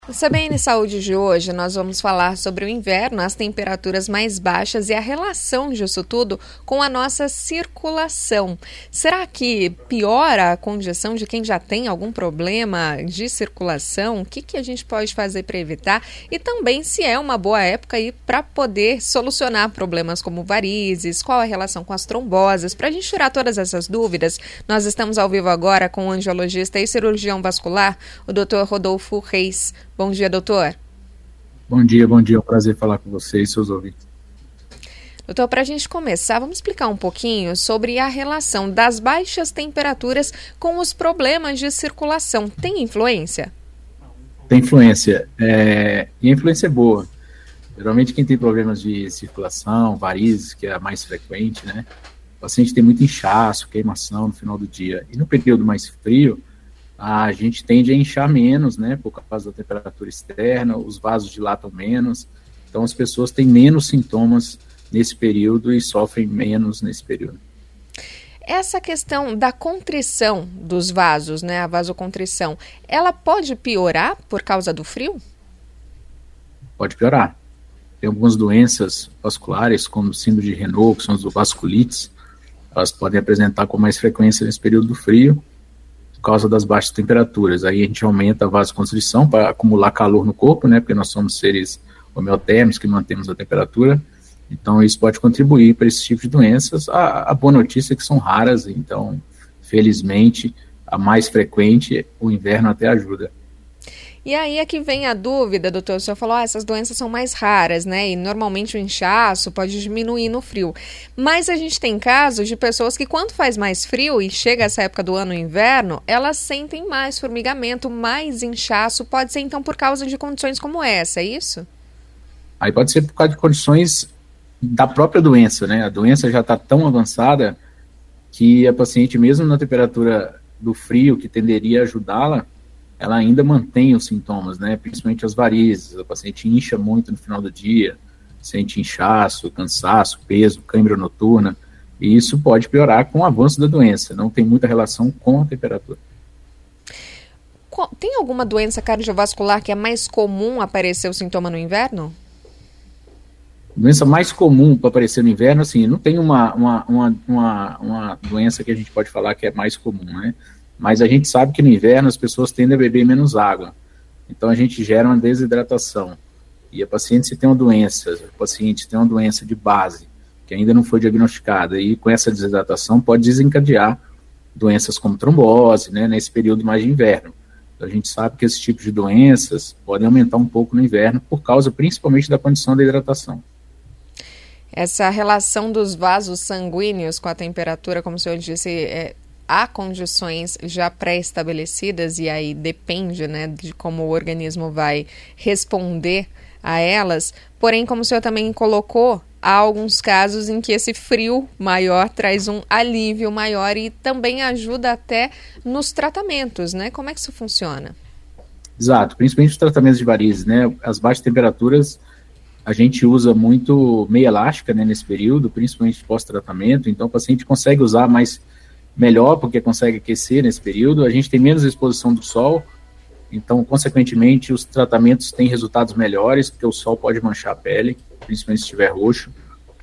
No CBN Saúde de hoje, nós vamos falar sobre o inverno, as temperaturas mais baixas e a relação disso tudo com a nossa circulação. Será que piora a condição de quem já tem algum problema de circulação? O que a gente pode fazer para evitar? E também se é uma boa época para poder solucionar problemas como varizes, qual a relação com as tromboses. Para a gente tirar todas essas dúvidas, nós estamos ao vivo agora com o angiologista e cirurgião vascular, o Dr. Rodolfo Reis. Bom dia, doutor. Bom dia. É um prazer falar com você e seus ouvintes. Doutor, para a gente começar, vamos explicar um pouquinho sobre a relação das baixas temperaturas com os problemas de circulação. Tem influência? Tem influência, e a influência é boa. Geralmente quem tem problemas de circulação, varizes, que é a mais frequente, né? O paciente tem muito inchaço, queimação no final do dia. E no período mais frio, a gente tende a inchar menos, né, por causa da temperatura externa, os vasos dilatam menos, então as pessoas têm menos sintomas nesse período e sofrem menos nesse período. Essa questão da contrição dos vasos, né, a vasocontrição, ela pode piorar por causa do frio? Pode piorar. Tem algumas doenças vasculares, como síndrome de Raynaud, que são as vasculites, elas podem apresentar com mais frequência nesse período do frio, por causa das baixas temperaturas. Aí a gente aumenta a vasoconstrição para acumular calor no corpo, né, porque nós somos seres homeotérmicos que mantemos a temperatura, então isso pode contribuir para esse tipo de doenças. A boa notícia é que são raras, então, felizmente, a mais frequente, o inverno até ajuda. E aí é que vem a dúvida, doutor, o senhor falou, essas doenças são mais raras, né, e normalmente o inchaço pode diminuir no frio, mas a gente tem casos de pessoas que quando faz mais frio e chega essa época do ano, o inverno, elas sentem mais formigamento, mais inchaço, pode ser então por causa de condições como essa, é isso? Aí pode ser por causa de condições da própria doença, né, a doença já está tão avançada que a paciente, mesmo na temperatura do frio, que tenderia a ajudá-la, ela ainda mantém os sintomas, né, principalmente as varizes, a paciente incha muito no final do dia, sente inchaço, cansaço, peso, cãibra noturna, e isso pode piorar com o avanço da doença, não tem muita relação com a temperatura. Tem alguma doença cardiovascular que é mais comum aparecer o sintoma no inverno? Doença mais comum para aparecer no inverno, assim, não tem uma doença que a gente pode falar que é mais comum, né? Mas a gente sabe que no inverno as pessoas tendem a beber menos água. Então a gente gera uma desidratação. E a paciente, se tem uma doença, de base, que ainda não foi diagnosticada, e com essa desidratação pode desencadear doenças como trombose, né, nesse período mais de inverno. Então a gente sabe que esse tipo de doenças podem aumentar um pouco no inverno, por causa principalmente da condição da hidratação. Essa relação dos vasos sanguíneos com a temperatura, como o senhor disse, há condições já pré-estabelecidas e aí depende, né, de como o organismo vai responder a elas. Porém, como o senhor também colocou, há alguns casos em que esse frio maior traz um alívio maior e também ajuda até nos tratamentos, né? Como é que isso funciona? Exato, principalmente os tratamentos de varizes, né? As baixas temperaturas, a gente usa muito meia elástica, né, nesse período, principalmente pós-tratamento, então o paciente consegue usar melhor, porque consegue aquecer nesse período, a gente tem menos exposição do sol, então, consequentemente, os tratamentos têm resultados melhores, porque o sol pode manchar a pele, principalmente se estiver roxo.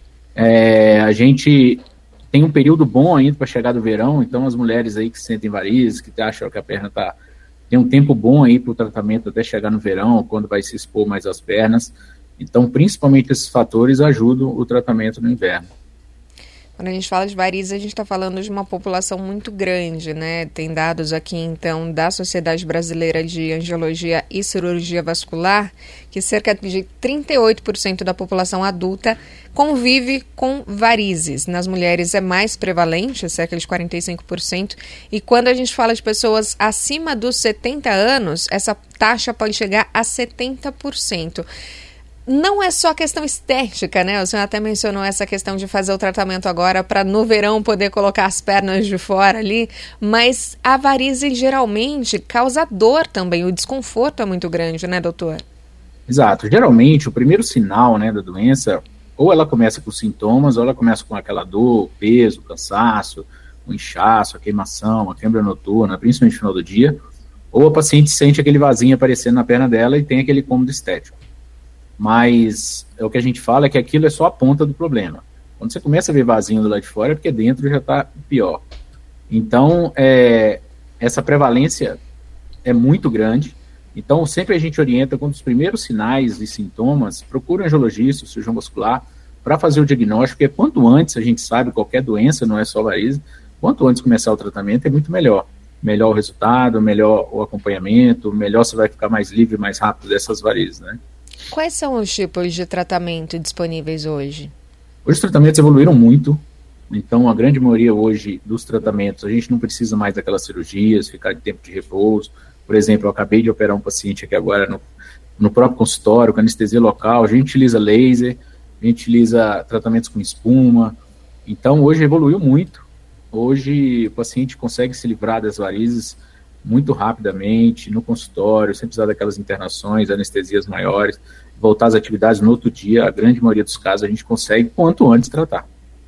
A gente tem um período bom ainda para chegar do verão, então as mulheres aí que sentem varizes, que acham que a perna tem um tempo bom aí para o tratamento até chegar no verão, quando vai se expor mais as pernas. Então, principalmente esses fatores ajudam o tratamento no inverno. Quando a gente fala de varizes, a gente está falando de uma população muito grande, né? Tem dados aqui, então, da Sociedade Brasileira de Angiologia e Cirurgia Vascular, que cerca de 38% da população adulta convive com varizes. Nas mulheres é mais prevalente, cerca de 45%. E quando a gente fala de pessoas acima dos 70 anos, essa taxa pode chegar a 70%. Não é só questão estética, né? O senhor até mencionou essa questão de fazer o tratamento agora para no verão poder colocar as pernas de fora ali, mas a varize geralmente causa dor também, o desconforto é muito grande, né, doutor? Exato. Geralmente, o primeiro sinal, né, da doença, ou ela começa com sintomas, ou ela começa com aquela dor, peso, cansaço, o inchaço, a queimação, a cãibra noturna, principalmente no final do dia, ou a paciente sente aquele vasinho aparecendo na perna dela e tem aquele incômodo estético. Mas o que a gente fala é que aquilo é só a ponta do problema. Quando você começa a ver vasinho do lado de fora, é porque dentro já está pior. Então, essa prevalência é muito grande. Então, sempre a gente orienta, quando os primeiros sinais e sintomas, procura um angiologista, um cirurgião vascular, para fazer o diagnóstico, porque quanto antes a gente sabe qualquer doença, não é só varizes, quanto antes começar o tratamento é muito melhor. Melhor o resultado, melhor o acompanhamento, melhor você vai ficar mais livre, mais rápido dessas varizes, né? Quais são os tipos de tratamento disponíveis hoje? Hoje os tratamentos evoluíram muito, então a grande maioria hoje dos tratamentos, a gente não precisa mais daquelas cirurgias, ficar de tempo de repouso. Por exemplo, eu acabei de operar um paciente aqui agora no próprio consultório, com anestesia local, a gente utiliza laser, a gente utiliza tratamentos com espuma, então hoje evoluiu muito. Hoje o paciente consegue se livrar das varizes muito rapidamente, no consultório, sem precisar daquelas internações, anestesias maiores, voltar às atividades no outro dia, a grande maioria dos casos a gente consegue quanto antes tratar.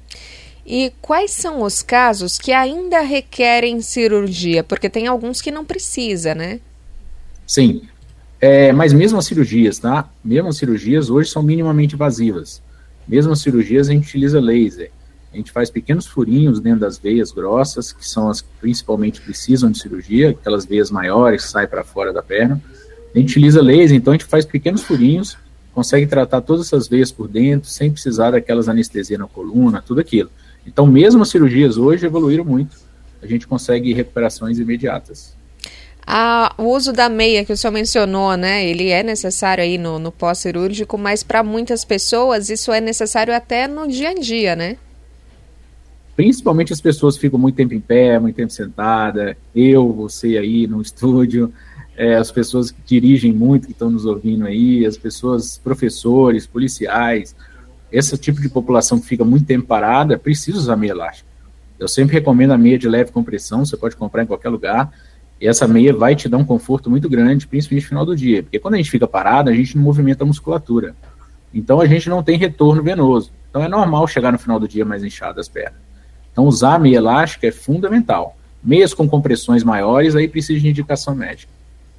E quais são os casos que ainda requerem cirurgia? Porque tem alguns que não precisa, né? Sim, mas mesmo as cirurgias, tá? Mesmo as cirurgias hoje são minimamente invasivas. Mesmo as cirurgias a gente utiliza laser. A gente faz pequenos furinhos dentro das veias grossas, que são as que principalmente precisam de cirurgia, aquelas veias maiores que saem para fora da perna. A gente utiliza laser, então a gente faz pequenos furinhos, consegue tratar todas essas veias por dentro, sem precisar daquelas anestesias na coluna, tudo aquilo. Então, mesmo as cirurgias hoje evoluíram muito. A gente consegue recuperações imediatas. O uso da meia que o senhor mencionou, né? Ele é necessário aí no pós-cirúrgico, mas para muitas pessoas isso é necessário até no dia a dia, né? Principalmente as pessoas que ficam muito tempo em pé, muito tempo sentada, você aí no estúdio, as pessoas que dirigem muito, que estão nos ouvindo aí, as pessoas, professores, policiais, esse tipo de população que fica muito tempo parada, precisa usar meia elástica. Eu sempre recomendo a meia de leve compressão, você pode comprar em qualquer lugar, e essa meia vai te dar um conforto muito grande, principalmente no final do dia, porque quando a gente fica parado, a gente não movimenta a musculatura, então a gente não tem retorno venoso, então é normal chegar no final do dia mais inchado as pernas. Então, usar a meia elástica é fundamental. Meias com compressões maiores, aí precisa de indicação médica.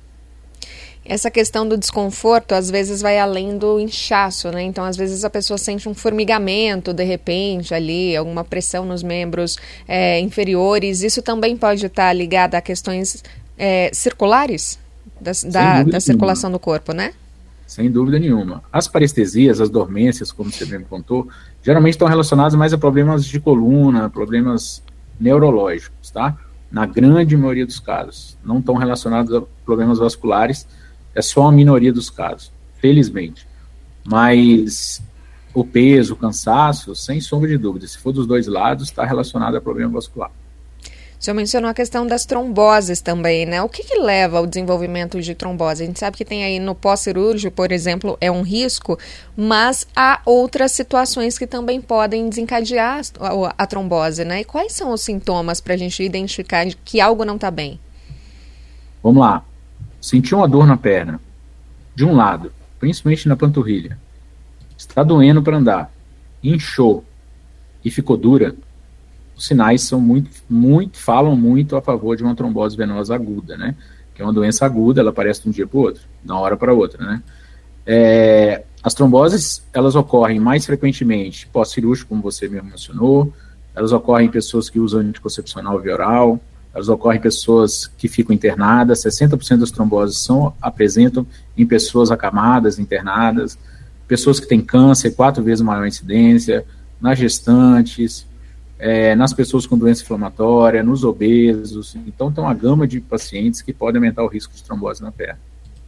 Essa questão do desconforto, às vezes, vai além do inchaço, né? Então, às vezes, a pessoa sente um formigamento, de repente, ali, alguma pressão nos membros inferiores. Isso também pode estar ligado a questões circulares da circulação do corpo, né? Sem dúvida nenhuma. As parestesias, as dormências, como você bem contou, geralmente estão relacionadas mais a problemas de coluna, problemas neurológicos, tá? Na grande maioria dos casos. Não estão relacionados a problemas vasculares, é só a minoria dos casos, felizmente. Mas o peso, o cansaço, sem sombra de dúvida, se for dos dois lados, está relacionado a problema vascular. O senhor mencionou a questão das tromboses também, né? O que leva ao desenvolvimento de trombose? A gente sabe que tem aí no pós-cirúrgico, por exemplo, é um risco, mas há outras situações que também podem desencadear a trombose, né? E quais são os sintomas para a gente identificar que algo não está bem? Vamos lá. Sentiu uma dor na perna, de um lado, principalmente na panturrilha. Está doendo para andar, inchou e ficou dura. Os sinais são falam muito a favor de uma trombose venosa aguda, né? Que é uma doença aguda, ela aparece de um dia para o outro, de uma hora para outra, né? As tromboses, elas ocorrem mais frequentemente pós-cirúrgico, como você mesmo mencionou, elas ocorrem em pessoas que usam anticoncepcional via oral, elas ocorrem em pessoas que ficam internadas, 60% das tromboses apresentam em pessoas acamadas, internadas, pessoas que têm câncer, 4 vezes maior incidência, nas gestantes, nas pessoas com doença inflamatória, nos obesos. Então tem uma gama de pacientes que podem aumentar o risco de trombose na perna.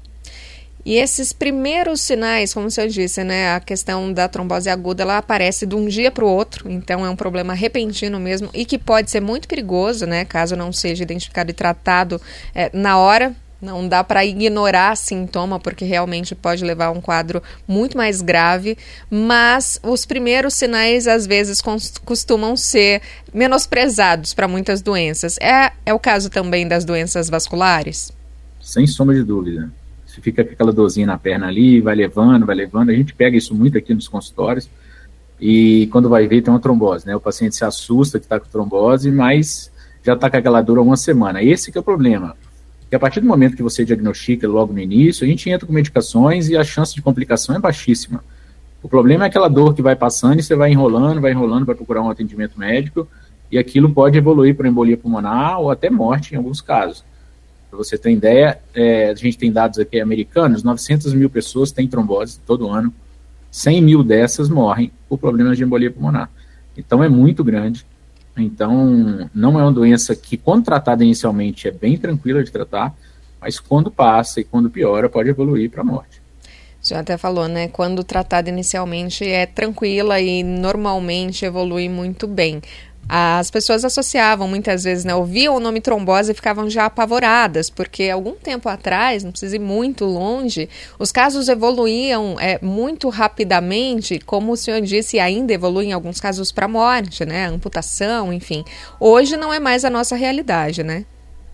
E esses primeiros sinais, como o senhor disse, né, a questão da trombose aguda, ela aparece de um dia para o outro, então é um problema repentino mesmo e que pode ser muito perigoso, né, caso não seja identificado e tratado na hora. Não dá para ignorar sintoma, porque realmente pode levar a um quadro muito mais grave, mas os primeiros sinais, às vezes, costumam ser menosprezados para muitas doenças. É o caso também das doenças vasculares? Sem sombra de dúvida. Você fica com aquela dorzinha na perna ali, vai levando, a gente pega isso muito aqui nos consultórios, e quando vai ver tem uma trombose, né? O paciente se assusta que está com trombose, mas já está com aquela dor há uma semana. Esse que é o problema. Porque a partir do momento que você diagnostica logo no início, a gente entra com medicações e a chance de complicação é baixíssima. O problema é aquela dor que vai passando e você vai enrolando para procurar um atendimento médico, e aquilo pode evoluir para embolia pulmonar ou até morte em alguns casos. Para você ter ideia, a gente tem dados aqui americanos, 900 mil pessoas têm trombose todo ano, 100 mil dessas morrem por problemas de embolia pulmonar. Então é muito grande. Então não é uma doença que, quando tratada inicialmente, é bem tranquila de tratar, mas quando passa e quando piora, pode evoluir para a morte. O senhor até falou, né? Quando tratada inicialmente é tranquila e normalmente evolui muito bem. As pessoas associavam muitas vezes, né? Ouviam o nome trombose e ficavam já apavoradas, porque algum tempo atrás, não precisa ir muito longe, os casos evoluíam muito rapidamente, como o senhor disse, ainda evoluem em alguns casos para morte, né? Amputação, enfim. Hoje não é mais a nossa realidade, né?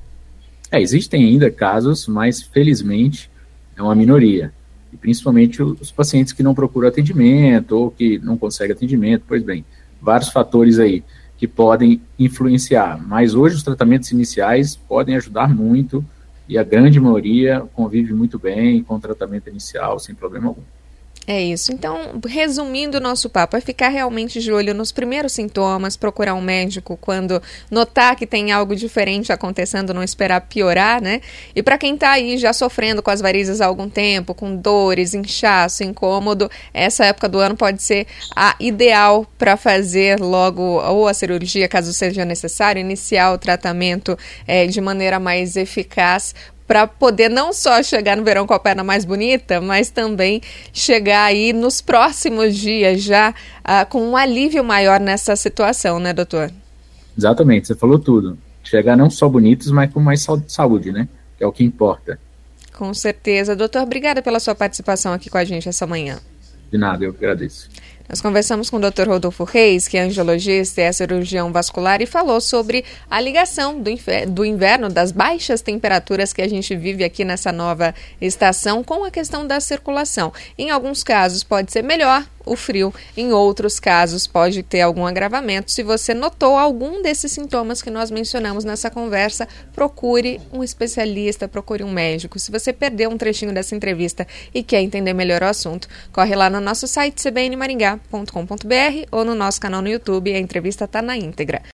Existem ainda casos, mas felizmente é uma minoria. E principalmente os pacientes que não procuram atendimento ou que não conseguem atendimento, pois bem, vários fatores aí que podem influenciar, mas hoje os tratamentos iniciais podem ajudar muito e a grande maioria convive muito bem com o tratamento inicial, sem problema algum. É isso. Então, resumindo o nosso papo, é ficar realmente de olho nos primeiros sintomas, procurar um médico quando notar que tem algo diferente acontecendo, não esperar piorar, né? E para quem está aí já sofrendo com as varizes há algum tempo, com dores, inchaço, incômodo, essa época do ano pode ser a ideal para fazer logo ou a cirurgia, caso seja necessário, iniciar o tratamento de maneira mais eficaz, para poder não só chegar no verão com a perna mais bonita, mas também chegar aí nos próximos dias já com um alívio maior nessa situação, né, doutor? Exatamente, você falou tudo. Chegar não só bonitos, mas com mais saúde, né? Que é o que importa. Com certeza. Doutor, obrigada pela sua participação aqui com a gente essa manhã. De nada, eu agradeço. Nós conversamos com o Dr. Rodolfo Reis, que é angiologista e é cirurgião vascular, e falou sobre a ligação do inverno, das baixas temperaturas que a gente vive aqui nessa nova estação, com a questão da circulação. Em alguns casos pode ser melhor o frio, em outros casos pode ter algum agravamento. Se você notou algum desses sintomas que nós mencionamos nessa conversa, procure um especialista, procure um médico. Se você perdeu um trechinho dessa entrevista e quer entender melhor o assunto, corre lá no nosso site cbnmaringá.com.br ou no nosso canal no YouTube, a entrevista está na íntegra.